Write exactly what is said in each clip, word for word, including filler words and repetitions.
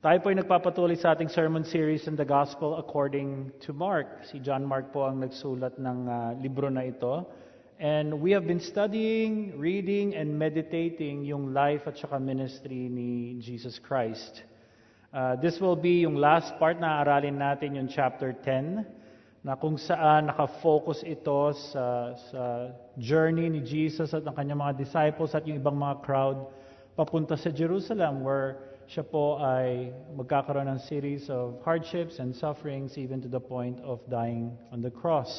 Tayo po ay nagpapatuloy sa ating sermon series in the Gospel according to Mark. Si John Mark po ang nagsulat ng uh, libro na ito. And we have been studying, reading, and meditating yung life at saka ministry ni Jesus Christ. Uh, this will be yung last part na aralin natin, yung chapter ten, na kung saan nakafocus ito sa, sa journey ni Jesus at ng kanyang mga disciples at yung ibang mga crowd papunta sa Jerusalem, where siya po ay magkakaroon ng series of hardships and sufferings even to the point of dying on the cross.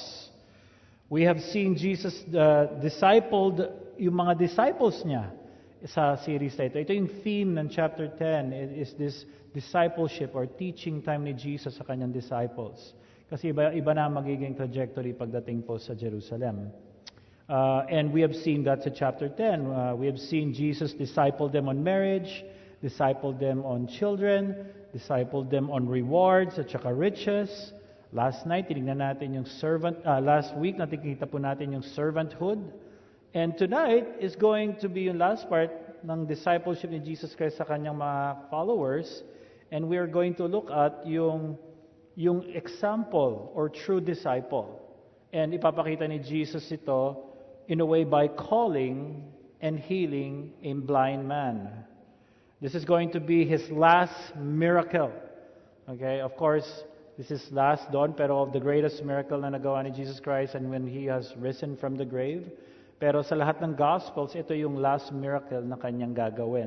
We have seen Jesus uh, discipled yung mga disciples niya sa series na ito. Ito yung theme ng chapter ten. It is this discipleship or teaching time ni Jesus sa kanyang disciples. Kasi iba, iba na magiging trajectory pagdating po sa Jerusalem. Uh, and we have seen that sa chapter ten. Uh, we have seen Jesus disciple them on marriage, discipled them on children, discipled them on rewards at saka riches. Last night, tinignan natin yung servant, uh, last week, natikita po natin yung servanthood. And tonight is going to be yung last part ng discipleship ni Jesus Christ sa kanyang mga followers. And we are going to look at yung, yung example or true disciple. And ipapakita ni Jesus ito in a way by calling and healing a blind man. This is going to be his last miracle. Okay, of course, this is last dawn, pero of the greatest miracle na nagawa ni Jesus Christ and when He has risen from the grave. Pero sa lahat ng Gospels, ito yung last miracle na kanyang gagawin.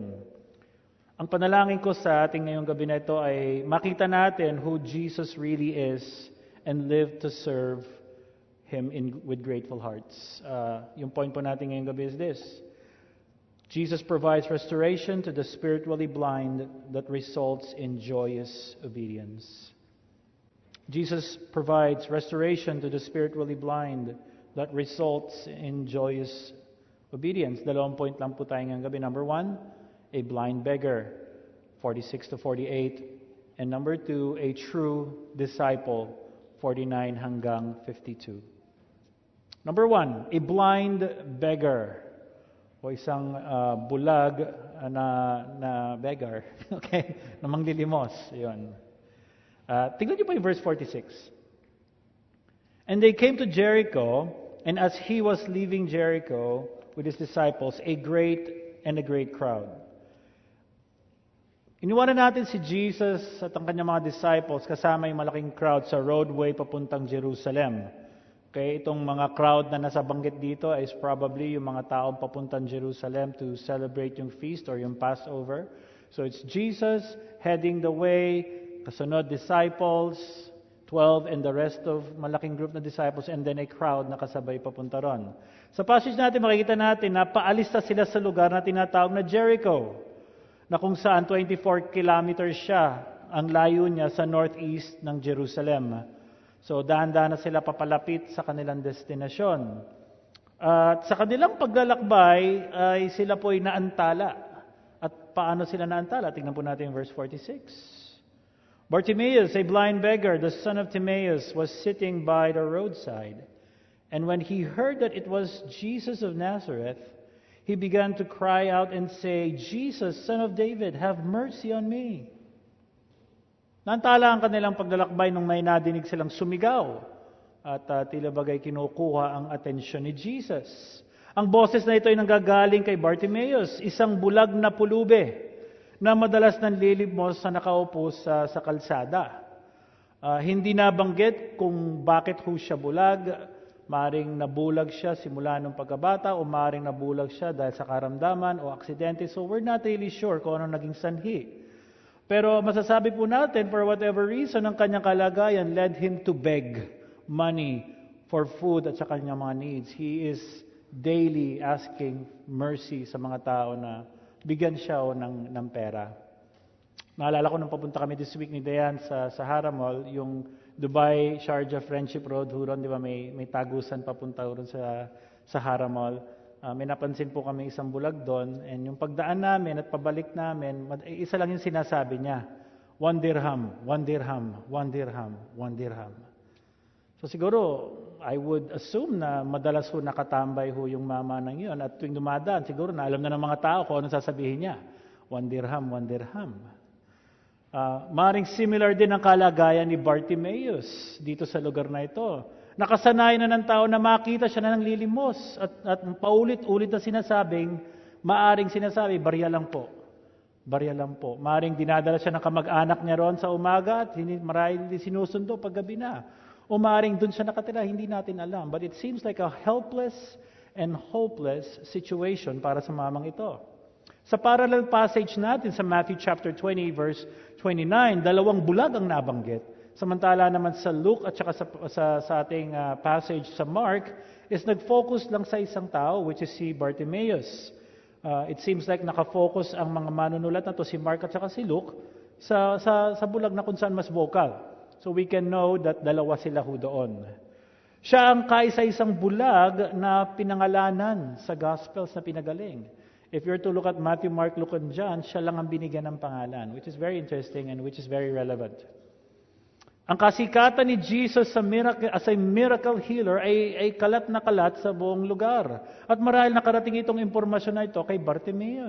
Ang panalangin ko sa ating ngayong gabi na ito ay makita natin who Jesus really is and live to serve Him in, with grateful hearts. Uh, yung point po natin ngayong gabi is this. Jesus provides restoration to the spiritually blind that results in joyous obedience. Jesus provides restoration to the spiritually blind that results in joyous obedience. Dalawang point lang po tayo ngayong gabi. Number one, a blind beggar, forty-six to forty-eight. And number two, a true disciple, forty-nine hanggang fifty-two. Number one, a blind beggar. O isang uh, bulag uh, na, na beggar, okay, na manglilimos, yun. Uh, tingnan niyo po yung verse forty-six. And they came to Jericho, and as he was leaving Jericho with his disciples, a great and a great crowd. Iniwanan natin si Jesus at ang kanyang mga disciples kasama yung malaking crowd sa roadway papuntang Jerusalem. Okay, itong mga crowd na nasa banggit dito is probably yung mga taong papuntang Jerusalem to celebrate yung feast or yung Passover. So it's Jesus heading the way, kasunod disciples, twelve and the rest of malaking group na disciples, and then a crowd na kasabay papunta ron. Sa passage natin, makikita natin na paalis na sila sa lugar na tinatawag na Jericho, na kung saan twenty-four kilometers siya ang layo niya sa northeast ng Jerusalem. So, dahan-dahan na sila papalapit sa kanilang destinasyon. At sa kanilang paglalakbay, ay sila po ay naantala. At paano sila naantala? Tingnan po natin yung verse forty-six. Bartimaeus, a blind beggar, the son of Timaeus, was sitting by the roadside. And when he heard that it was Jesus of Nazareth, he began to cry out and say, Jesus, son of David, have mercy on me. Naantala ang kanilang paglalakbay nung may nadinig silang sumigaw at uh, tila bagay kinukuha ang atensyon ni Jesus. Ang boses na ito ay nanggagaling kay Bartimaeus, isang bulag na pulube na madalas nanlilimos sa nakaupo sa, sa kalsada. Uh, hindi nabanggit kung bakit ho siya bulag. Maring nabulag siya simula nung pagkabata o maring nabulag siya dahil sa karamdaman o aksidente. So we're not really sure kung ano naging sanhi. Pero masasabi po natin, for whatever reason, ang kanyang kalagayan led him to beg money for food at sa kanyang mga needs. He is daily asking mercy sa mga tao na bigyan siya o ng, ng pera. Naalala ko nung papunta kami this week ni Dayan sa, sa Haramol, yung Dubai, Sharjah Friendship Road, huron, di ba, may, may tagusan papunta huron sa, sa Haramol. Uh, may napansin po kami isang bulag doon, and yung pagdaan namin at pabalik namin, isa lang yung sinasabi niya, one dirham, one dirham, one dirham, one dirham. So siguro, I would assume na madalas ho nakatambay ho yung mama ng yun, at tuwing dumadaan, siguro na alam na ng mga tao kung anong sasabihin niya. One dirham, one dirham. Uh, maring similar din ang kalagayan ni Bartimaeus dito sa lugar na ito. Nakasanayan na ng tao na makita siya na nang lilimos at, at paulit-ulit na sinasabing, maaring sinasabi, barya lang po. Barya lang po. Maaring dinadala siya ng kamag-anak niya ron sa umaga at hindi, marahil hindi sinusundo pag gabi na. O maaring dun siya nakatira, hindi natin alam. But it seems like a helpless and hopeless situation para sa mamang ito. Sa parallel passage natin sa Matthew chapter twenty verse twenty-nine, dalawang bulag ang nabanggit. Samantala naman sa Luke at saka sa, sa, sa ating uh, passage sa Mark is nag-focus lang sa isang tao, which is si Bartimaeus. Uh, it seems like nakafocus ang mga manunulat na to, si Mark at saka si Luke, sa, sa, sa bulag na kung saan mas vocal. So we can know that dalawa sila ho doon. Siya ang kaisa-isang bulag na pinangalanan sa Gospels na pinagaling. If you're to look at Matthew, Mark, Luke, and John, siya lang ang binigyan ng pangalan, which is very interesting and which is very relevant. Ang kasikatan ni Jesus sa miracle, as a miracle healer ay, ay kalat na kalat sa buong lugar. At marahil nakarating itong impormasyon na ito kay Bartimaeus.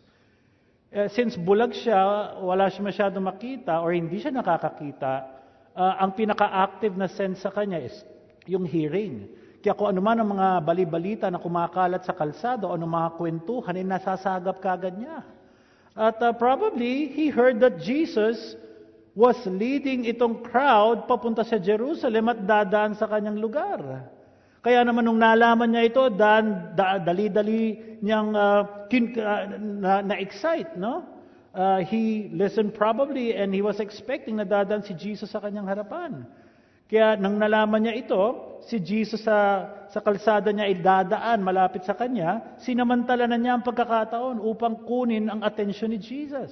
Eh, since bulag siya, wala siya masyadong makita or hindi siya nakakakita, uh, ang pinaka-active na sense sa kanya is yung hearing. Kaya kung ano man ang mga bali-balita na kumakalat sa kalsado o ano mga kwentuhan, ay nasasagap kagad niya. At uh, probably, he heard that Jesus was leading itong crowd papunta sa Jerusalem at dadaan sa kanyang lugar. Kaya naman nung nalaman niya ito, dan, da, dali-dali niyang uh, kin, uh, na, na-excite, no? Uh, he listened probably and he was expecting na dadaan si Jesus sa kanyang harapan. Kaya nang nalaman niya ito, si Jesus sa, sa kalsada niya ay dadaan malapit sa kanya, sinamantala na niya ang pagkakataon upang kunin ang atensyon ni Jesus.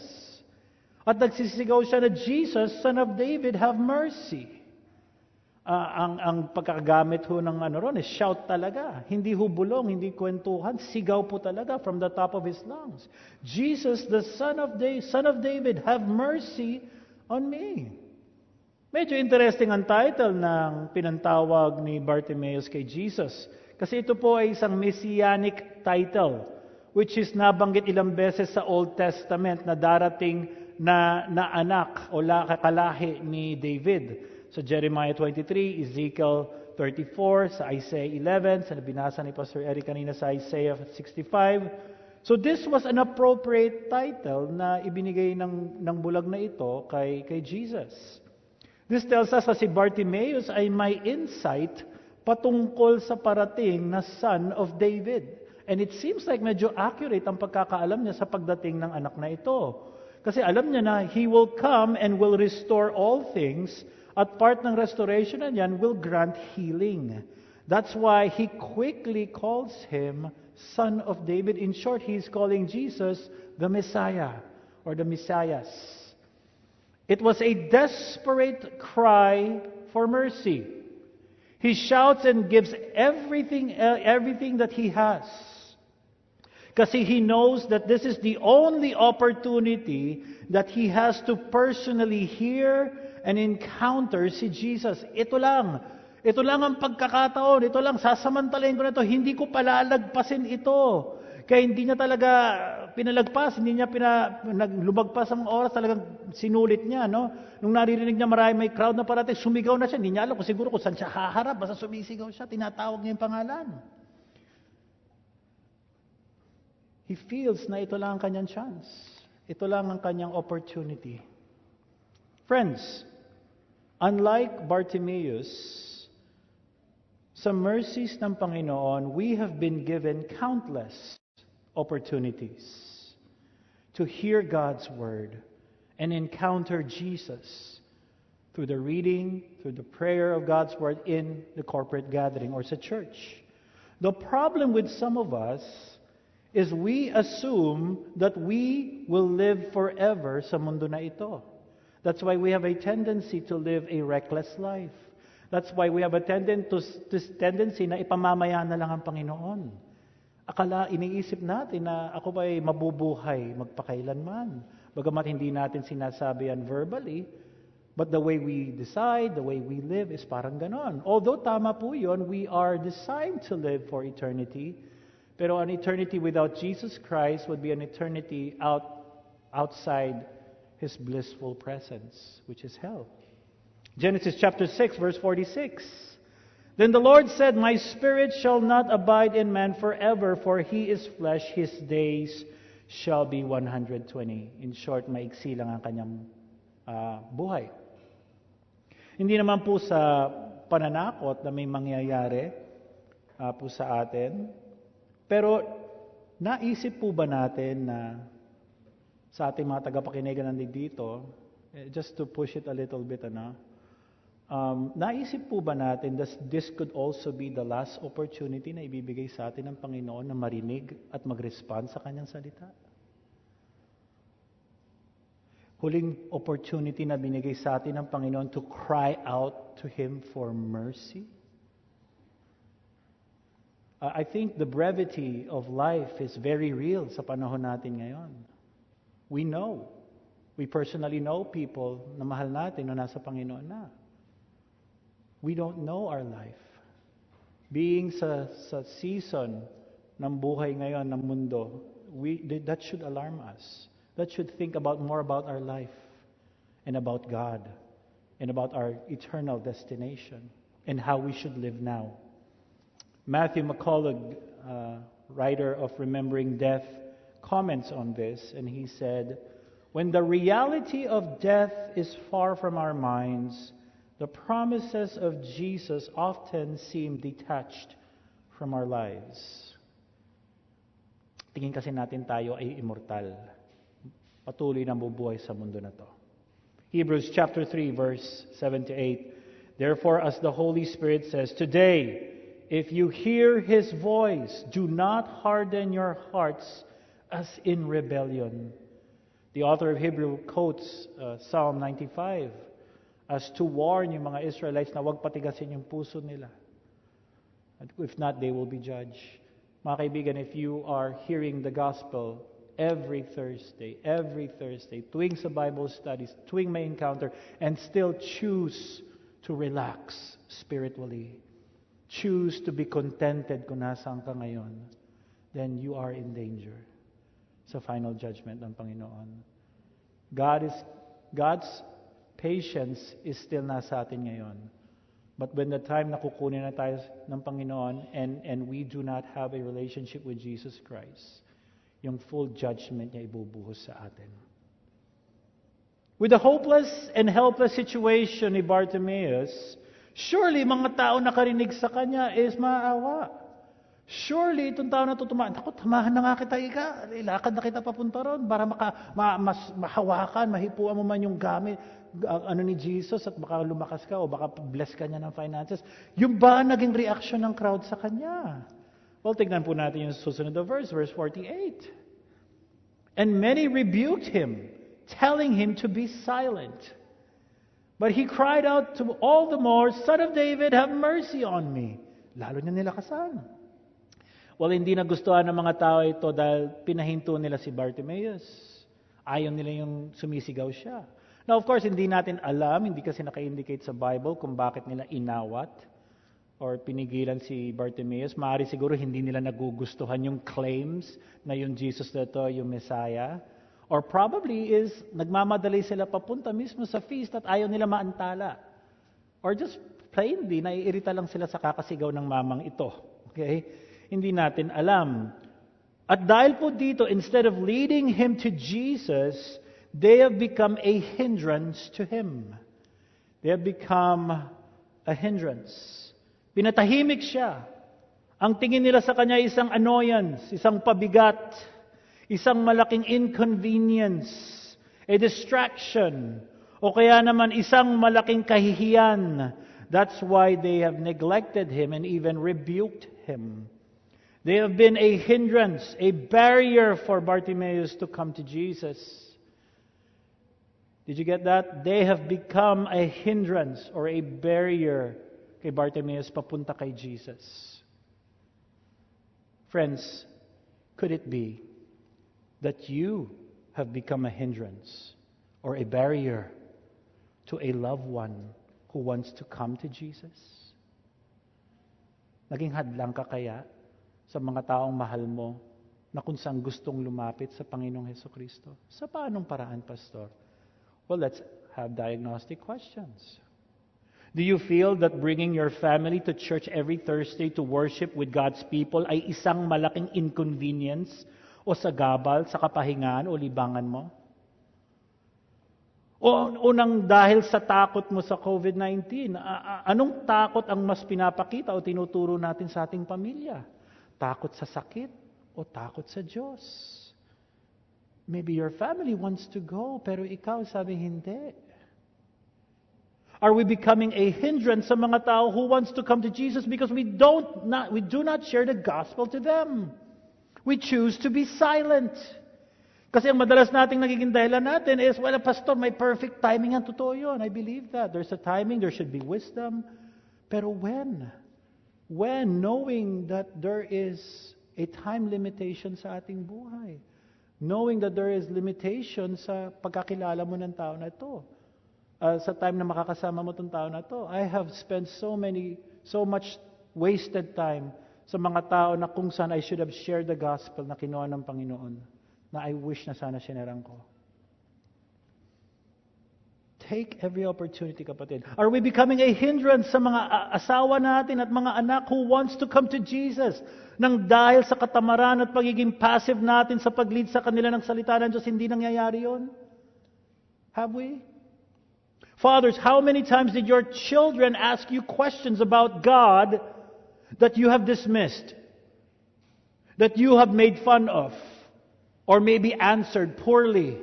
At nagsisigaw siya na, Jesus, Son of David, have mercy. Uh, ang, ang pagkagamit ho ng ano ron is shout talaga. Hindi ho bulong, hindi kwentuhan, sigaw po talaga from the top of his lungs. Jesus, the Son of David, Son of David, have mercy on me. Medyo interesting ang title ng pinantawag ni Bartimaeus kay Jesus. Kasi ito po ay isang messianic title, which is nabanggit ilang beses sa Old Testament na darating na, na anak o kakalahi ni David. Sa Jeremiah twenty-three, Ezekiel thirty-four, sa Isaiah eleven, sa binasa ni Pastor Eric kanina sa Isaiah sixty-five. So this was an appropriate title na ibinigay ng, ng bulag na ito kay, kay Jesus. This tells us na si Bartimaeus ay may insight patungkol sa parating na son of David. And it seems like medyo accurate ang pagkakaalam niya sa pagdating ng anak na ito. Kasi alam niya na he will come and will restore all things at part ng restoration na yan will grant healing. That's why he quickly calls him son of David. In short, he's calling Jesus the Messiah or the Messias. It was a desperate cry for mercy. He shouts and gives everything, uh, everything that he has. Kasi he knows that this is the only opportunity that he has to personally hear and encounter si Jesus. Ito lang. Ito lang ang pagkakataon. Ito lang. Sasamantalayin ko na ito. Hindi ko palalagpasin ito. Kaya hindi niya talaga pinalagpas, hindi niya pina, lumagpas ang oras, talagang sinulit niya. No? Nung naririnig niya marami may crowd na parating, sumigaw na siya. Hindi niya alam kung siguro kung saan siya haharap. Basta sumisigaw siya, tinatawag niya yung pangalan. He feels na ito lang ang kanyang chance. Ito lang ang kanyang opportunity. Friends, unlike Bartimaeus, sa mercies ng Panginoon, we have been given countless opportunities to hear God's Word and encounter Jesus through the reading, through the prayer of God's Word in the corporate gathering or sa church. The problem with some of us is we assume that we will live forever sa mundo na ito. That's why we have a tendency to live a reckless life. That's why we have a tendency to, to tendency na ipamamaya na lang ang Panginoon. Akala, iniisip natin na ako ba'y mabubuhay magpakailanman. Bagamat hindi natin sinasabi yan verbally, but the way we decide, the way we live is parang ganon. Although tama po yun, we are designed to live for eternity. Pero an eternity without Jesus Christ would be an eternity out, outside His blissful presence, which is hell. Genesis chapter six, verse forty-six. Then the Lord said, My spirit shall not abide in man forever, for he is flesh, his days shall be one hundred twenty. In short, maiksi lang ang kanyang uh, buhay. Hindi naman po sa pananakot na may mangyayari uh, po sa atin, pero naisip po ba natin na sa ating mga tagapakinig na nandito, just to push it a little bit, ano, Um, naisip po ba natin that this could also be the last opportunity na ibibigay sa atin ng Panginoon na marinig at mag-respond sa Kanyang salita? Huling opportunity na binigay sa atin ng Panginoon to cry out to Him for mercy? Uh, I think the brevity of life is very real sa panahon natin ngayon. We know. We personally know people na mahal natin na nasa Panginoon na. We don't know our life. Being sa, sa season ng buhay ngayon ng mundo, we, that should alarm us. That should think about more about our life and about God and about our eternal destination and how we should live now. Matthew McCullough, uh, writer of Remembering Death, comments on this, and he said, When the reality of death is far from our minds, the promises of Jesus often seem detached from our lives. Tingin kasi natin tayo ay immortal. Patuloy na bubuhay sa mundo na to. Hebrews chapter three, verse seven to eight. Therefore, as the Holy Spirit says, Today, if you hear His voice, do not harden your hearts as in rebellion. The author of Hebrew quotes uh, Psalm ninety-five as to warn yung mga Israelites na huwag patigasin yung puso nila. If not, they will be judged. Mga kaibigan, if you are hearing the gospel every Thursday, every Thursday, tuwing sa Bible studies, tuwing may encounter, and still choose to relax spiritually, choose to be contented kung nasaan ka ngayon, then you are in danger sa final judgment ng Panginoon. God is, God's patience is still nasa atin ngayon. But when the time na kukunin na tayo ng Panginoon and, and we do not have a relationship with Jesus Christ, yung full judgment niya ibubuhos sa atin. With the hopeless and helpless situation ni Bartimaeus, surely mga tao nakarinig sa kanya is maawa. Surely, itong tao na tutumaan, ako, tamahan na nga kita, ika. Ilakad na kita papunta ron para maka, ma, mas, mahawakan, mahipuan mo man yung gamit uh, ano ni Jesus at baka lumakas ka o baka bless ka niya ng finances. Yung ba naging reaction ng crowd sa kanya? Well, tignan po natin yung susunod na verse, verse forty-eight. And many rebuked him, telling him to be silent. But he cried out to all the more, Son of David, have mercy on me. Lalo niya nilakasan. Well, hindi nagustuhan ng mga tao ito dahil pinahinto nila si Bartimaeus. Ayaw nila yung sumisigaw siya. Now, of course, hindi natin alam, hindi kasi naka-indicate sa Bible kung bakit nila inawat or pinigilan si Bartimaeus. Maaari siguro hindi nila nagugustuhan yung claims na yung Jesus na ito, yung Messiah. Or probably is nagmamadali sila papunta mismo sa feast at ayaw nila maantala. Or just plainly, naiirita lang sila sa kakasigaw ng mamang ito. Okay? Hindi natin alam. At dahil po dito, instead of leading him to Jesus, they have become a hindrance to him. They have become a hindrance. Pinatahimik siya. Ang tingin nila sa kanya isang annoyance, isang pabigat, isang malaking inconvenience, a distraction, o kaya naman isang malaking kahihiyan. That's why they have neglected him and even rebuked him. They have been a hindrance, a barrier for Bartimaeus to come to Jesus. Did you get that? They have become a hindrance or a barrier kay Bartimaeus papunta kay Jesus. Friends, could it be that you have become a hindrance or a barrier to a loved one who wants to come to Jesus? Naging hadlang ka kaya sa mga taong mahal mo na kung saan gustong lumapit sa Panginoong Hesukristo? Sa paanong paraan, Pastor? Well, let's have diagnostic questions. Do you feel that bringing your family to church every Thursday to worship with God's people ay isang malaking inconvenience o sagabal sa kapahingaan o libangan mo? O unang dahil sa takot mo sa COVID nineteen, anong takot ang mas pinapakita o tinuturo natin sa ating pamilya? Takot sa sakit o takot sa Diyos? Maybe your family wants to go, pero ikaw sabi hindi. Are we becoming a hindrance sa mga tao who wants to come to Jesus because we don't not we do not share the gospel to them? We choose to be silent. Kasi ang madalas nating nagiging dahilan natin is, well, pastor, may perfect timing ang totoo yun. I believe that. There's a timing, there should be wisdom. Pero when? When? Knowing that there is a time limitation sa ating buhay. Knowing that there is limitation sa pagkakilala mo ng tao na ito. Uh, sa time na makakasama mo itong tao na to. I have spent so many, so much wasted time sa mga tao na kung saan I should have shared the gospel na kinuha ng Panginoon, na I wish na sana sinarang ko. Take every opportunity, kapatid. Are we becoming a hindrance sa mga uh, asawa natin at mga anak who wants to come to Jesus? Nang dahil sa katamaran at pagiging passive natin sa pag-lead sa kanila ng salita ng Diyos, hindi nangyayari yun? Have we? Fathers, how many times did your children ask you questions about God that you have dismissed, that you have made fun of, or maybe answered poorly?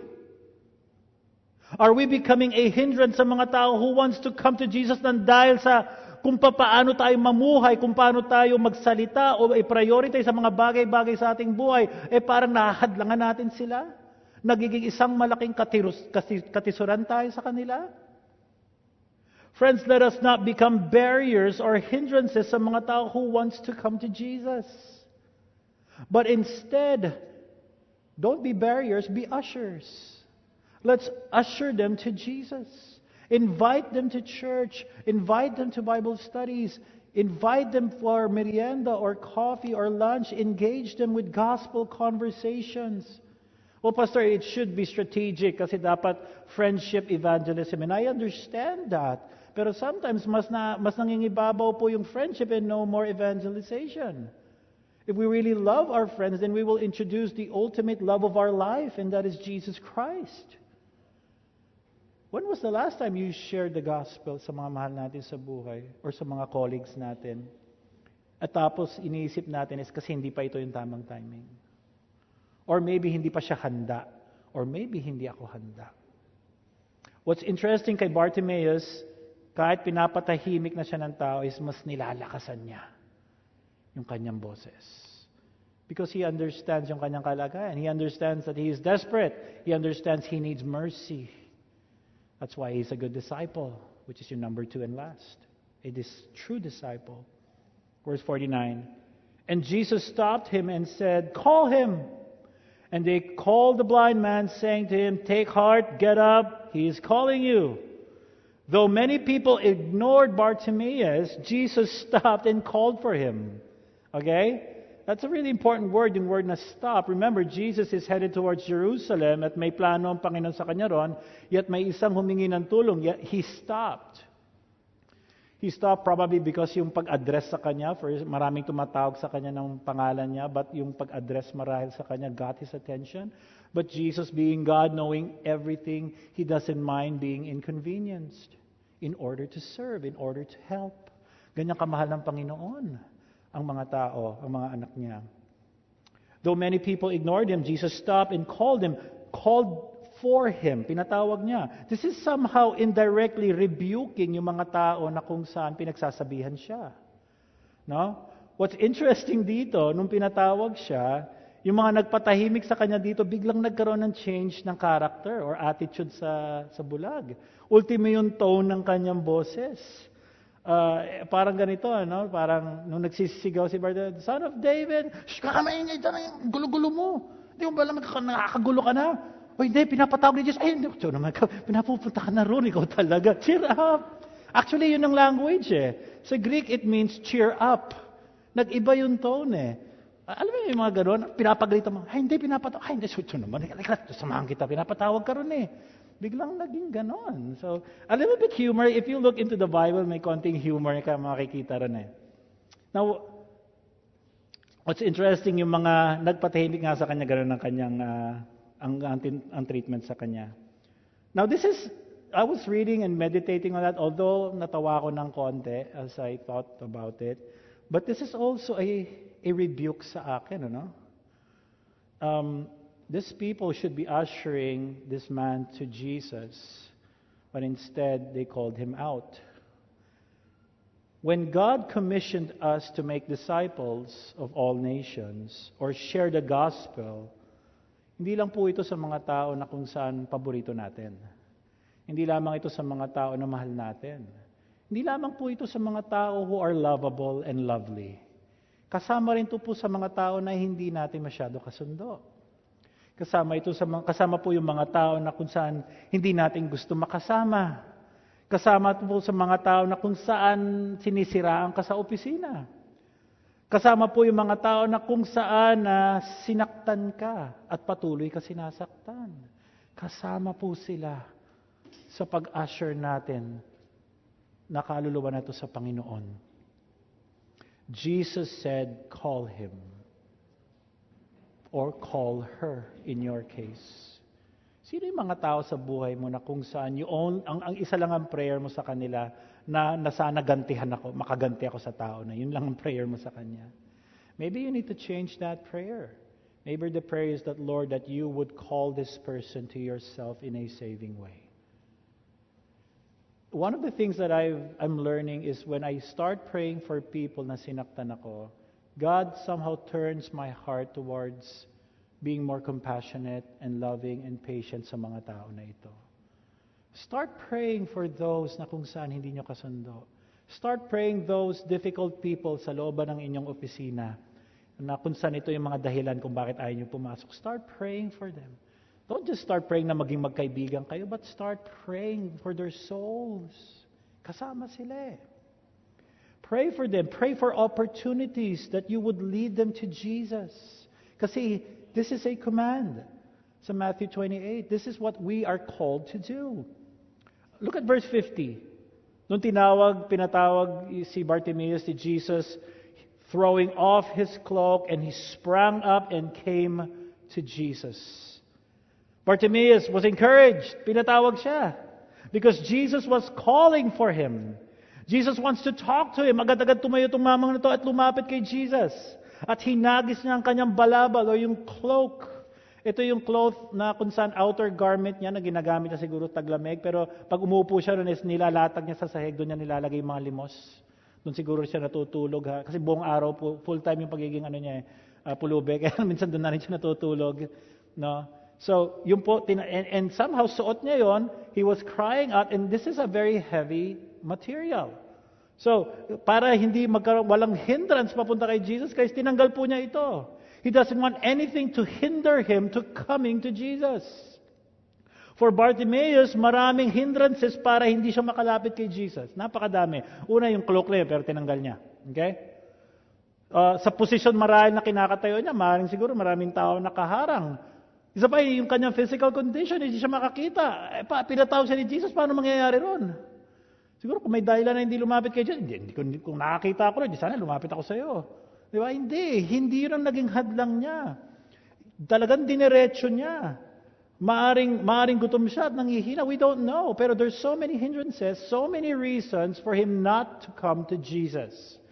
Are we becoming a hindrance sa mga tao who wants to come to Jesus nang dahil sa kung paano tayo mamuhay, kung paano tayo magsalita o i-prioritize sa mga bagay-bagay sa ating buhay, eh parang nahahadlangan natin sila? Nagiging isang malaking katirus, katisuran tayo sa kanila? Friends, let us not become barriers or hindrances sa mga tao who wants to come to Jesus. But instead, don't be barriers, be ushers. Let's usher them to Jesus. Invite them to church. Invite them to Bible studies. Invite them for merienda or coffee or lunch. Engage them with gospel conversations. Well, Pastor, it should be strategic kasi dapat friendship evangelism. And I understand that. Pero sometimes mas na mas nangingibabaw po yung friendship and no more evangelization. If we really love our friends, then we will introduce the ultimate love of our life, and that is Jesus Christ. When was the last time you shared the gospel sa mga mahal natin sa buhay or sa mga colleagues natin? At tapos iniisip natin is kasi hindi pa ito yung tamang timing. Or maybe hindi pa siya handa. Or maybe hindi ako handa. What's interesting kay Bartimaeus, kahit pinapatahimik na siya ng tao, is mas nilalakasan niya yung kanyang boses. Because he understands yung kanyang kalagayan. He understands that he is desperate. He understands he needs mercy. That's why he's a good disciple, which is your number two and last. A dis- true disciple. Verse forty-nine. And Jesus stopped him and said, "Call him." And they called the blind man, saying to him, "Take heart, get up, he is calling you." Though many people ignored Bartimaeus, Jesus stopped and called for him. Okay? That's a really important word, yung word na stop. Remember, Jesus is headed towards Jerusalem at may plano ang Panginoon sa kanya ron, yet may isang humingi ng tulong, yet he stopped. He stopped probably because yung pag-address sa kanya, for maraming tumatawag sa kanya ng pangalan niya, but yung pag-address marahil sa kanya got his attention. But Jesus, being God, knowing everything, He doesn't mind being inconvenienced in order to serve, in order to help. Ganyan kamahal ng Panginoon ang mga tao, ang mga anak niya. Though many people ignored Him, Jesus stopped and called him, called for him, pinatawag niya. This is somehow indirectly rebuking yung mga tao na kung saan pinagsasabihan siya. No? What's interesting dito, nung pinatawag siya, yung mga nagpatahimik sa kanya dito, biglang nagkaroon ng change ng character or attitude sa sa bulag. Ultimo yung tone ng kanyang boses. Uh, parang ganito, ano? Parang nung nagsisigaw si Bartimaeus, "Son of David, shh, kakamaingay dyan ang gulo-gulo mo. Hindi mo ba alam, nakakagulo ka na? O hindi, pinapatawag ni Jesus. Ay, hindi, so naman, pinapupunta ka na roon, ikaw talaga. Cheer up." Actually, yun ang language eh. Sa Greek, it means cheer up. Nag-iba yung tone eh. Alam mo yung mga gano'n, pinapagalitan mo, "Ay, hindi, pinapatawag. Ay, hindi, so naman, samahan kita, pinapatawag ka ron eh." Biglang naging ganon. So, a little bit humor. If you look into the Bible, may konting humor ka makikita rin eh. Now, what's interesting, yung mga nagpatahimik nga sa kanya, gano'n ang kanyang, uh, ang, ang, ang treatment sa kanya. Now, this is, I was reading and meditating on that, although natawa ko ng konti as I thought about it. But this is also a, a rebuke sa akin, ano? Um, these people should be ushering this man to Jesus, but instead they called him out. When God commissioned us to make disciples of all nations or share the gospel, hindi lang po ito sa mga tao na kung saan paborito natin. Hindi lamang ito sa mga tao na mahal natin. Hindi lamang po ito sa mga tao who are lovable and lovely. Kasama rin ito po sa mga tao na hindi natin masyado kasundo. Kasama ito sa mga, kasama po yung mga tao na kung saan hindi natin gusto makasama. Kasama ito po sa mga tao na kung saan sinisiraan ka sa opisina. Kasama po yung mga tao na kung saan na uh, sinaktan ka at patuloy ka sinasaktan. Kasama po sila sa pag-usher natin na kaluluwa na ito sa Panginoon. Jesus said, call him. Or call her in your case. Sino yung mga tao sa buhay mo na kung saan yung, ang, ang isa lang ang prayer mo sa kanila na, na sana gantihan ako, makaganti ako sa tao na yun lang ang prayer mo sa kanya. Maybe you need to change that prayer. Maybe the prayer is that, Lord, that you would call this person to yourself in a saving way. One of the things that I've, I'm learning is when I start praying for people na sinaktan ako, God somehow turns my heart towards being more compassionate and loving and patient sa mga tao na ito. Start praying for those na kung saan hindi nyo kasundo. Start praying those difficult people sa looban ng inyong opisina na kung saan ito yung mga dahilan kung bakit ayaw nyo pumasok. Start praying for them. Don't just start praying na maging magkaibigan kayo, but start praying for their souls. Kasama sila eh. Pray for them. Pray for opportunities that you would lead them to Jesus. Kasi this is a command. Sa Matthew twenty-eight, this is what we are called to do. Look at verse fifty. Nung tinawag, pinatawag si Bartimaeus to Jesus, throwing off his cloak, and he sprang up and came to Jesus. Bartimaeus was encouraged. Pinatawag siya. Because Jesus was calling for him. Jesus wants to talk to him. Agad-agad tumayo itong mamang na ito at lumapit kay Jesus. At hinagis niya ang kanyang balabal o yung cloak. Ito yung cloth na kung saan outer garment niya na ginagamit niya siguro taglamig. Pero pag umupo siya ron is nilalatag niya sa sahig. Doon niya nilalagay yung mga limos. Doon siguro siya natutulog. Ha? Kasi buong araw, full time yung pagiging ano niya, uh, pulube. Kaya minsan doon na rin siya natutulog. No? So, yung po, and, and somehow suot niya yon. He was crying out, and this is a very heavy material. So, para hindi magkaroon, walang hindrance papunta kay Jesus, guys, tinanggal po niya ito. He doesn't want anything to hinder him to coming to Jesus. For Bartimaeus, maraming hindrances para hindi siya makalapit kay Jesus. Napakadami. Una, yung cloak na yun, pero tinanggal niya. Okay? Uh, sa posisyon marahil na kinakatayo niya, maraming siguro maraming tao nakaharang. Isa pa, yung kanyang physical condition, hindi siya makakita. Eh, pa, pinatawag siya ni Jesus, paano mangyayari ron? Siguro kung may dahilan na hindi lumapit kay Jesus, hindi, hindi, kung, kung nakakita ako rin, di sana lumapit ako sa iyo. Di ba? Hindi. Hindi yun ang naging hadlang niya. Talagang dinerecho niya. Maaring, maaring gutom siya at nangihina. We don't know. Pero there's so many hindrances, so many reasons for him not to come to Jesus.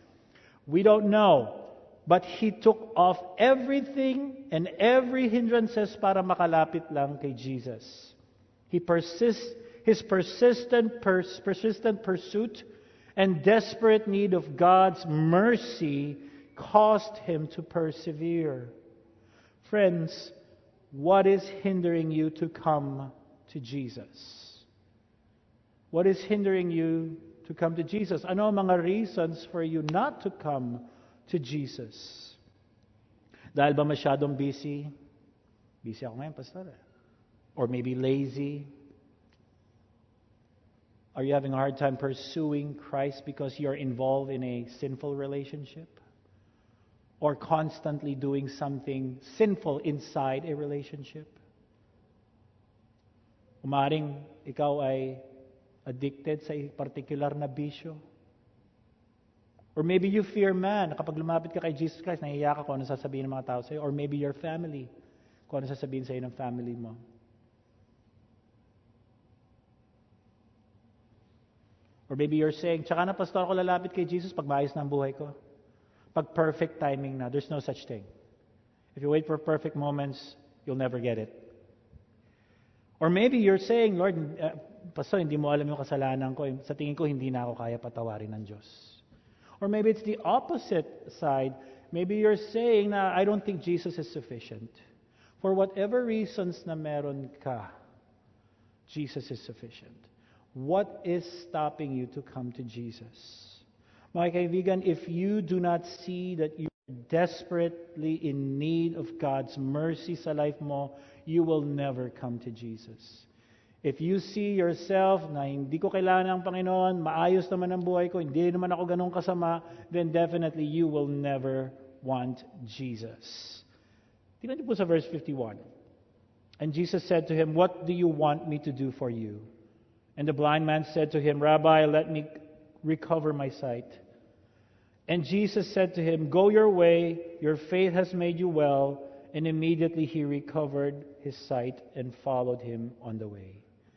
We don't know. But he took off everything and every hindrances para makalapit lang kay Jesus. He persists, his persistent, pers- persistent pursuit and desperate need of God's mercy caused him to persevere. Friends, what is hindering you to come to Jesus? What is hindering you to come to Jesus? Ano ang mga reasons for you not to come to Jesus? Dahil ba masyadong busy? Busy ako ngayon, Pastor. Or maybe lazy? Are you having a hard time pursuing Christ because you're involved in a sinful relationship? Or constantly doing something sinful inside a relationship? Umaring ikaw ay addicted sa particular na bisyo. Or maybe you fear man. Kapag lumapit ka kay Jesus Christ, nahihiya ka kung ano sasabihin ng mga tao sa'yo. Or maybe your family, kung ano sasabihin sa'yo ng family mo. Or maybe you're saying, tsaka na pastor ako lalapit kay Jesus pag maayos na ang buhay ko. Pag perfect timing na. There's no such thing. If you wait for perfect moments, you'll never get it. Or maybe you're saying, Lord, uh, pastor, hindi mo alam yung kasalanan ko. Sa tingin ko, hindi na ako kaya patawarin ng Diyos. Or maybe it's the opposite side. Maybe you're saying na I don't think Jesus is sufficient. For whatever reasons na meron ka, Jesus is sufficient. What is stopping you to come to Jesus? Mga kaibigan, if you do not see that you're desperately in need of God's mercy sa life mo, you will never come to Jesus. If you see yourself na hindi ko kailangan ng Panginoon, maayos naman ang buhay ko, hindi naman ako ganun kasama, then definitely you will never want Jesus. Tingnan niyo po sa verse fifty-one. And Jesus said to him, "What do you want me to do for you?" And the blind man said to him, "Rabbi, let me recover my sight." And Jesus said to him, "Go your way, your faith has made you well." And immediately he recovered his sight and followed him on the way.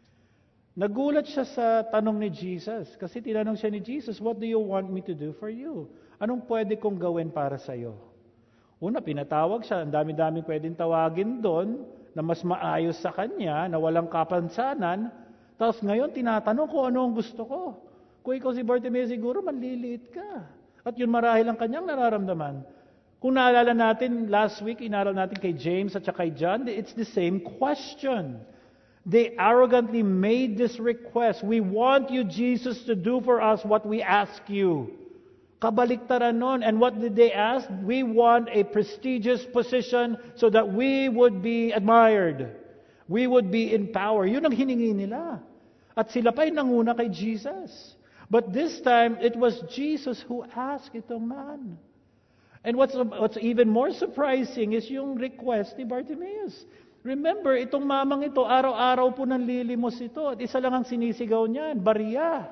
Nagulat siya sa tanong ni Jesus. Kasi tinanong siya ni Jesus, "What do you want me to do for you?" Anong pwede kong gawin para sa iyo? Una, pinatawag siya. Ang dami-dami pwedeng tawagin doon na mas maayos sa kanya, na walang kapansanan. Tapos ngayon, tinatanong ko ano ang gusto ko. Kung ikaw si Bartimaeus, siguro manliliit ka. At yun marahil ang kanyang nararamdaman. Kung naalala natin, last week, inaral natin kay James at saka kay John, it's the same question. They arrogantly made this request. We want you, Jesus, to do for us what we ask you. Kabaliktaran nun. And what did they ask? We want a prestigious position so that we would be admired. We would be in power. Yun ang hiningi nila. At sila pa'y nanguna kay Jesus. But this time, it was Jesus who asked itong man. And what's, what's even more surprising is yung request ni Bartimaeus. Remember, itong mamang ito, araw-araw po nanlilimos ito. At isa lang ang sinisigaw niyan, barya.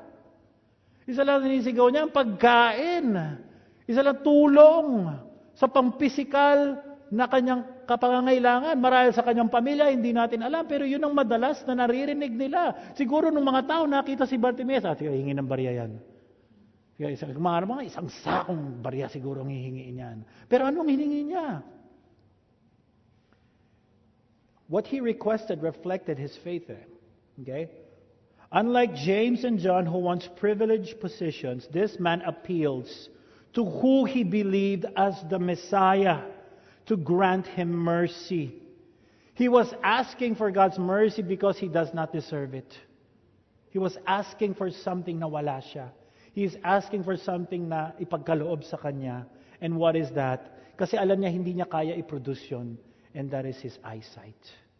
Isa lang ang sinisigaw niya, pagkain. Isa lang tulong sa pampisikal na kanyang kapangangailangan. Marahil sa kanyang pamilya, hindi natin alam. Pero yun ang madalas na naririnig nila. Siguro nung mga tao nakita si Bartimaeus, at hingin ng barya yan. Isang, mga, mga isang sakong barya siguro ang hihingiin niyan. Pero anong hiningi niya? What he requested reflected his faith in. Okay? Unlike James and John, who wants privileged positions, this man appeals to who he believed as the Messiah to grant him mercy. He was asking for God's mercy because he does not deserve it. He was asking for something na wala siya. He is asking for something na ipagkaloob sa kanya. And what is that? Kasi alam niya hindi niya kaya i-produce yun. And that is his eyesight.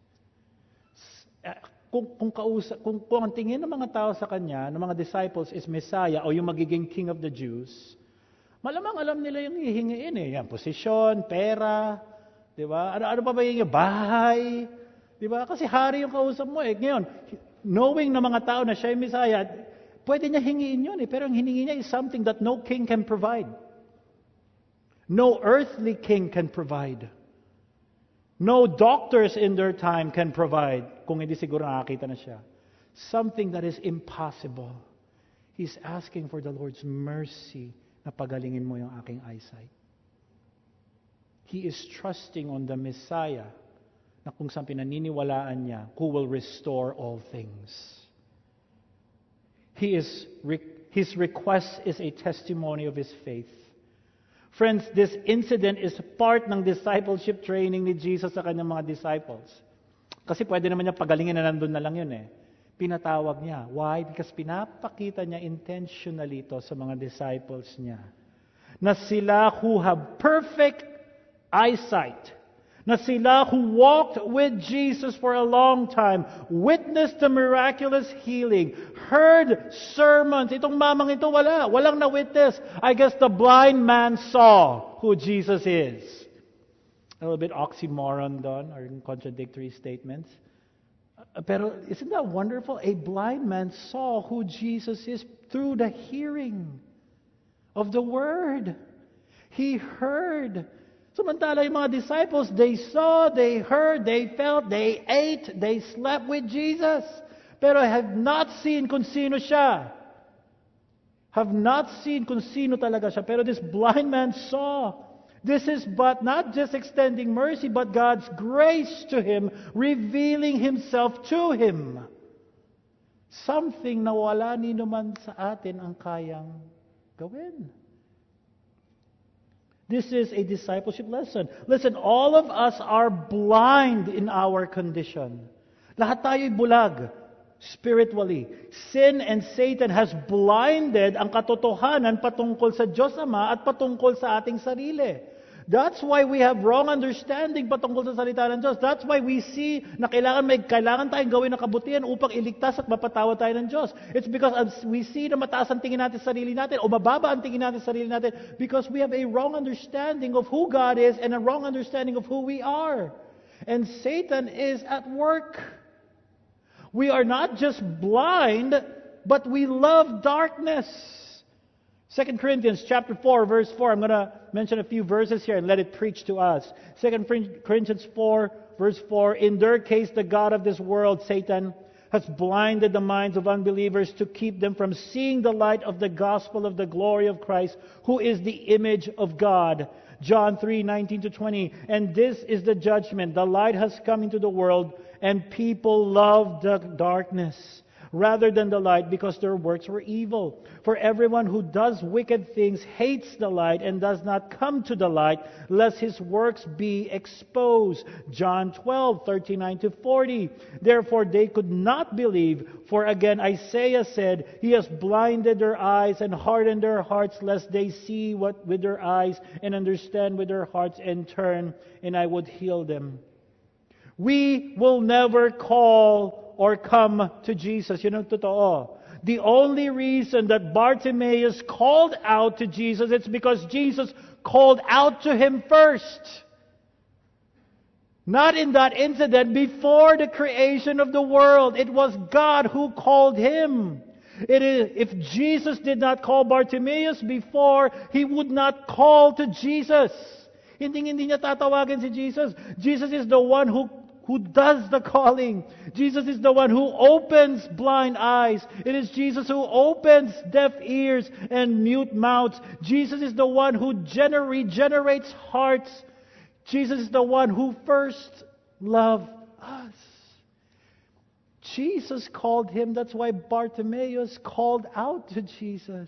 Kung, kung, kausa, kung, kung ang tingin ng mga tao sa kanya, ng mga disciples is Messiah o yung magiging King of the Jews, malamang alam nila yung hihingiin eh. Yan, posisyon, pera, di ba? Ano, ano pa ba yung bahay? Di ba? Kasi hari yung kausap mo eh. Ngayon, knowing na mga tao na siya yung Messiah, pwede niya hingiin yun eh. Pero ang hiningi niya is something that no king can provide. No earthly king can provide. No doctors in their time can provide. Kung hindi siguro nakakita na siya. Something that is impossible. He's asking for the Lord's mercy na pagalingin mo yung aking eyesight. He is trusting on the Messiah na kung saan pinaniniwalaan niya, who will restore all things. He is, his request is a testimony of his faith. Friends, this incident is part ng discipleship training ni Jesus sa kanyang mga disciples. Kasi pwede naman niya pagalingin na nandun na lang yun eh. Pinatawag niya. Why? Because pinapakita niya intentionally ito sa mga disciples niya. Na sila who have perfect eyesight, na sila who walked with Jesus for a long time, witnessed the miraculous healing, heard sermons. Itong mamang ito, wala. Walang na-witness. I guess the blind man saw who Jesus is. A little bit oxymoron doon, or contradictory statements. Pero isn't that wonderful? A blind man saw who Jesus is through the hearing of the Word. He heard. Samantala yung mga disciples, they saw, they heard, they felt, they ate, they slept with Jesus. Pero have not seen kung sino siya. Have not seen kung sino talaga siya. Pero this blind man saw. This is but not just extending mercy, but God's grace to him, revealing Himself to him. Something na wala ni naman sa atin ang kayang gawin. This is a discipleship lesson. Listen, all of us are blind in our condition. Lahat tayo'y bulag spiritually. Sin and Satan has blinded ang katotohanan patungkol sa Diyos Ama at patungkol sa ating sarili. That's why we have wrong understanding patungkol sa salita ng Diyos. That's why we see na kailangan may kailangan tayong gawin na kabutihan upang iligtas at mapatawad tayo ng Diyos. It's because we see na mataas ang tingin natin sa sarili natin o mababa ang tingin natin sa sarili natin because we have a wrong understanding of who God is and a wrong understanding of who we are. And Satan is at work. We are not just blind, but we love darkness. Second Corinthians chapter four, verse four. I'm going to mention a few verses here and let it preach to us. Second Corinthians four, verse four. In their case, the God of this world, Satan, has blinded the minds of unbelievers to keep them from seeing the light of the gospel of the glory of Christ, who is the image of God. John three, nineteen to twenty. And this is the judgment. The light has come into the world, and people love the darkness rather than the light, because their works were evil. For everyone who does wicked things hates the light and does not come to the light, lest his works be exposed. John twelve, thirty-nine to forty. Therefore they could not believe, for again Isaiah said, He has blinded their eyes and hardened their hearts, lest they see what with their eyes and understand with their hearts and turn, and I would heal them. We will never call or come to Jesus. Yun ang totoo. The only reason that Bartimaeus called out to Jesus, it's because Jesus called out to him first. Not in that incident, before the creation of the world. It was God who called him. It is, if Jesus did not call Bartimaeus before, He would not call to Jesus. Hindi hindi niya tatawagin si Jesus. Jesus is the one who who does the calling. Jesus is the one who opens blind eyes. It is Jesus who opens deaf ears and mute mouths. Jesus is the one who gener- regenerates hearts. Jesus is the one who first loved us. Jesus called him. That's why Bartimaeus called out to Jesus.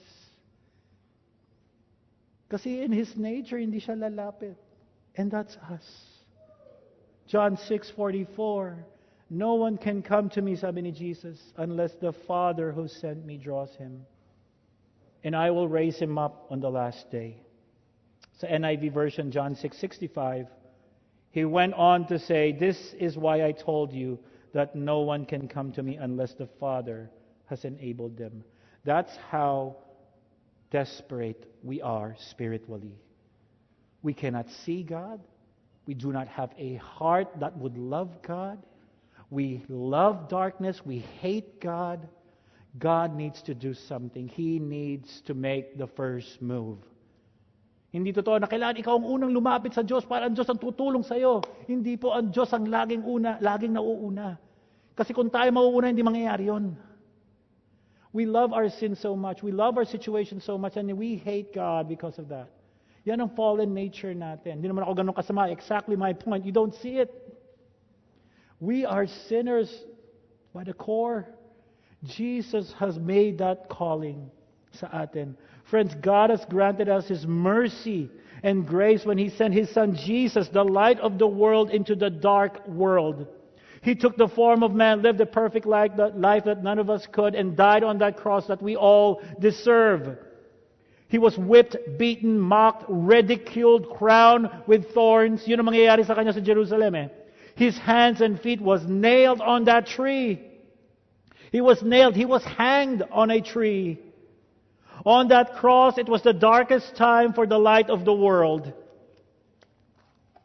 Kasi in his nature, hindi siya lalapit. And that's us. John six forty-four. No one can come to me, sabi ni Jesus, unless the Father who sent me draws him. And I will raise him up on the last day. Sa N I V version, John six sixty-five, he went on to say, this is why I told you that no one can come to me unless the Father has enabled them. That's how desperate we are spiritually. We cannot see God. We do not have a heart that would love God. We love darkness. We hate God. God needs to do something. He needs to make the first move. Hindi totoo na kailangan ikaw ang unang lumapit sa Diyos para ang Diyos ang tutulong sa iyo. Hindi po ang Diyos ang laging una, laging nauuna. Kasi kung tayo mauuna, hindi mangyayari yun. We love our sin so much. We love our situation so much, and we hate God because of that. Yan ang fallen nature natin. Hindi naman ako ganun kasama. Exactly my point. You don't see it. We are sinners by the core. Jesus has made that calling sa atin. Friends, God has granted us His mercy and grace when He sent His Son Jesus, the light of the world, into the dark world. He took the form of man, lived a perfect life that none of us could, and died on that cross that we all deserve. He was whipped, beaten, mocked, ridiculed, crowned with thorns. Yun ang mangyayari sa kanya sa Jerusalem eh. His hands and feet was nailed on that tree. He was nailed. He was hanged on a tree. On that cross, it was the darkest time for the light of the world.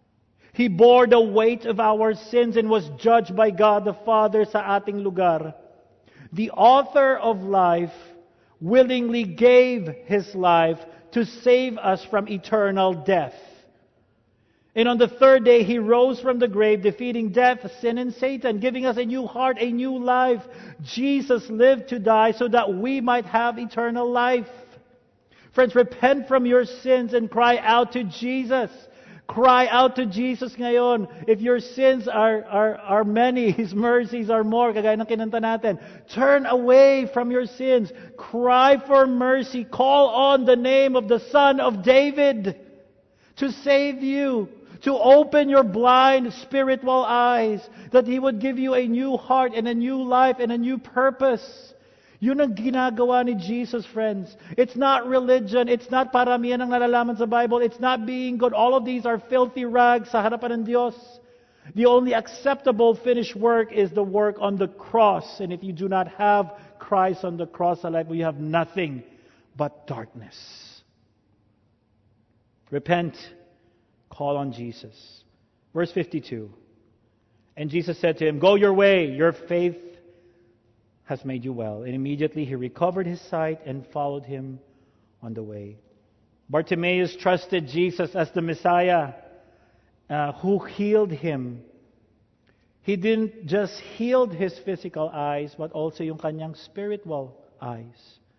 He bore the weight of our sins and was judged by God the Father sa ating lugar. The author of life willingly gave His life to save us from eternal death. And on the third day, He rose from the grave, defeating death, sin, and Satan, giving us a new heart, a new life. Jesus lived to die so that we might have eternal life. Friends, repent from your sins and cry out to Jesus. Cry out to Jesus ngayon. If your sins are, are, are many, His mercies are more. Kagaya ng kinanta natin. Turn away from your sins. Cry for mercy. Call on the name of the Son of David to save you. To open your blind spiritual eyes. That He would give you a new heart and a new life and a new purpose. Yun ang ginagawa ni Jesus, friends. It's not religion. It's not paramihan ang nalalaman sa Bible. It's not being good. All of these are filthy rags sa harapan ng Diyos. The only acceptable finished work is the work on the cross. And if you do not have Christ on the cross, you have nothing but darkness. Repent. Call on Jesus. Verse fifty-two. And Jesus said to him, "Go your way. Your faith has made you well." And immediately he recovered his sight and followed Him on the way. Bartimaeus trusted Jesus as the Messiah uh, who healed him. He didn't just heal his physical eyes, but also yung kanyang spiritual eyes.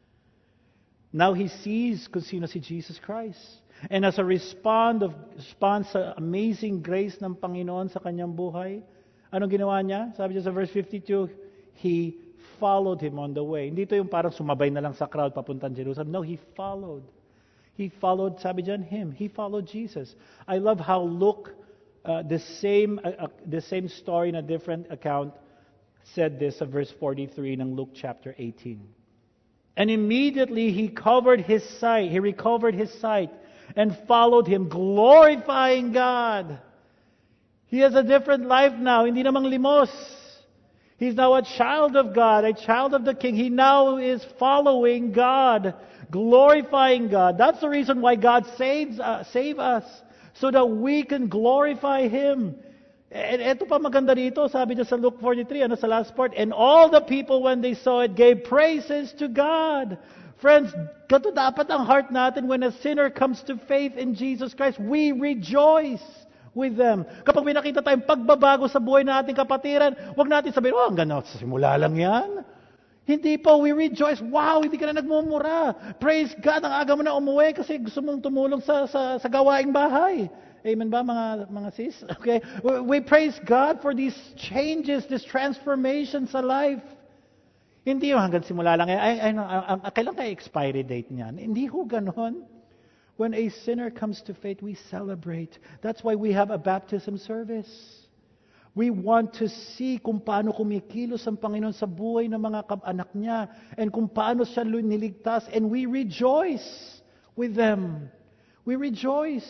Now he sees kung sino si Jesus Christ. And as a respond of, response sa amazing grace ng Panginoon sa kanyang buhay, anong ginawa niya? Sabi niya sa verse fifty-two, He followed Him on the way. Hindi ito yung parang sumabay na lang sa crowd papuntang Jerusalem. No, He followed. He followed, sabi dyan, Him. He followed Jesus. I love how Luke, uh, the same uh, uh, the same story in a different account, said this of verse forty-three ng Luke chapter eighteen. And immediately He covered His sight. He recovered His sight and followed Him, glorifying God. He has a different life now. Hindi namang limos. He's now a child of God, a child of the King. He now is following God, glorifying God. That's the reason why God saves uh, save us, so that we can glorify Him. And ito pa maganda dito, sabi niya sa Luke forty-three, ano sa last part, and all the people when they saw it gave praises to God. Friends, gato dapat ang heart natin when a sinner comes to faith in Jesus Christ. We rejoice with them. Kapag may nakita tayong pagbabago sa buhay ng ating kapatiran, huwag natin sabihin, oh, ang gano'n, simula lang yan. Hindi po, we rejoice. Wow, hindi ka na nagmumura. Praise God, ang aga mo na umuwi kasi gusto mong tumulong sa, sa, sa gawaing bahay. Amen ba, mga, mga sis? Okay. We praise God for these changes, this transformation sa life. Hindi yung hanggang simula lang, ay, ay, ay, ay, kailan kaya expiry date niyan? Hindi ho ganon. When a sinner comes to faith, we celebrate. That's why we have a baptism service. We want to see kung paano kumikilos ang Panginoon sa buhay ng mga anak niya and kung paano siya niligtas, and we rejoice with them. We rejoice.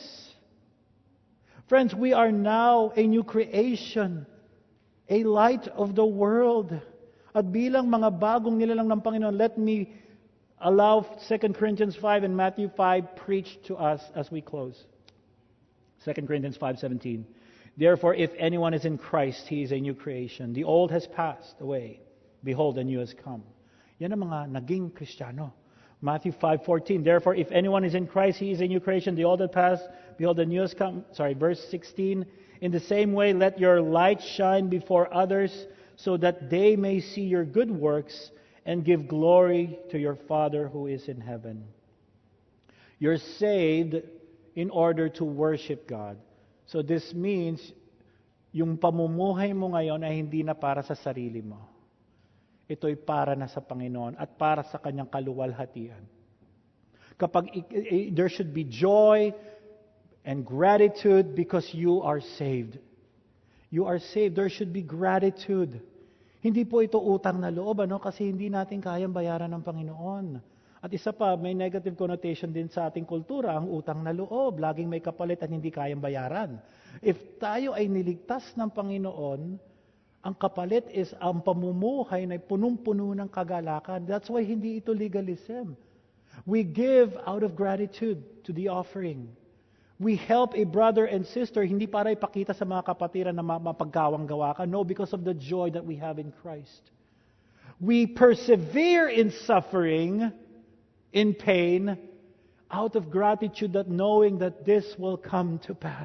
Friends, we are now a new creation, a light of the world. At bilang mga bagong nilalang ng Panginoon, let me allow Second Corinthians five and Matthew five preach to us as we close. Second Corinthians five seventeen. Therefore, if anyone is in Christ, he is a new creation. The old has passed away. Behold, the new has come. Yan ang mga naging Kristiyano. Matthew five fourteen. Therefore, if anyone is in Christ, he is a new creation. The old has passed. Behold, the new has come. Sorry, verse sixteen. In the same way, let your light shine before others, so that they may see your good works and give glory to your Father who is in heaven. You're saved in order to worship God. So this means, yung pamumuhay mo ngayon ay hindi na para sa sarili mo. Ito'y para na sa Panginoon at para sa Kanyang kaluwalhatian. Kapag there should be joy and gratitude because you are saved. You are saved. There should be gratitude. Hindi po ito utang na loob, ano? Kasi hindi natin kayang bayaran ng Panginoon. At isa pa, may negative connotation din sa ating kultura, ang utang na loob. Laging may kapalit at hindi kayang bayaran. If tayo ay niligtas ng Panginoon, ang kapalit is ang pamumuhay na punong-puno ng kagalakan. That's why hindi ito legalism. We give out of gratitude to the offering. We help a brother and sister, hindi para ipakita sa mga kapatiran na mapagkawang gawa ka. No, because of the joy that we have in Christ. We persevere in suffering, in pain, out of gratitude, that knowing that this will come to pass.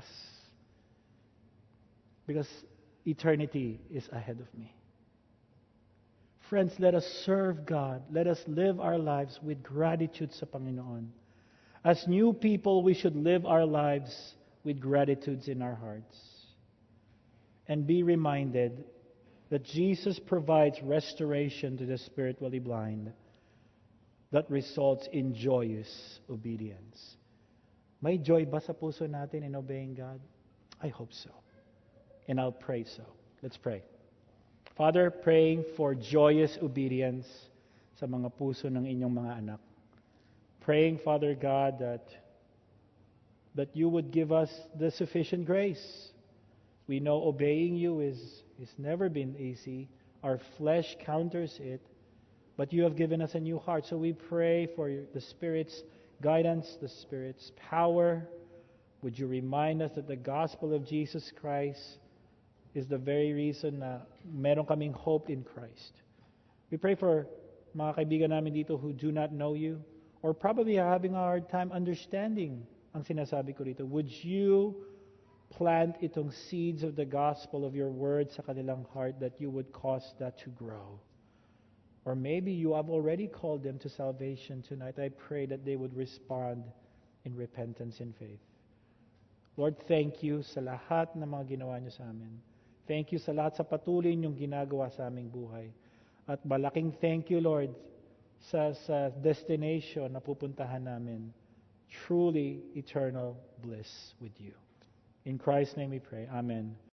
Because eternity is ahead of me. Friends, let us serve God. Let us live our lives with gratitude sa Panginoon. As new people, we should live our lives with gratitudes in our hearts. And be reminded that Jesus provides restoration to the spiritually blind that results in joyous obedience. May joy ba sa puso natin in obeying God? I hope so. And I'll pray so. Let's pray. Father, praying for joyous obedience sa mga puso ng inyong mga anak. Praying, Father God, that, that you would give us the sufficient grace. We know obeying you is, is never been easy. Our flesh counters it. But you have given us a new heart. So we pray for the Spirit's guidance, the Spirit's power. Would you remind us that the gospel of Jesus Christ is the very reason na meron kaming hope in Christ. We pray for mga kaibigan namin dito who do not know you, or probably are having a hard time understanding ang sinasabi ko dito. Would you plant itong seeds of the gospel of your word sa kanilang heart, that you would cause that to grow? Or maybe you have already called them to salvation tonight. I pray that they would respond in repentance and faith. Lord, thank you sa lahat ng mga ginawa niyo sa amin. Thank you sa lahat sa patuloy niyong ginagawa sa aming buhay. At malaking thank you, Lord, sa, sa destination na pupuntahan namin. Truly eternal bliss with you. In Christ's name we pray. Amen.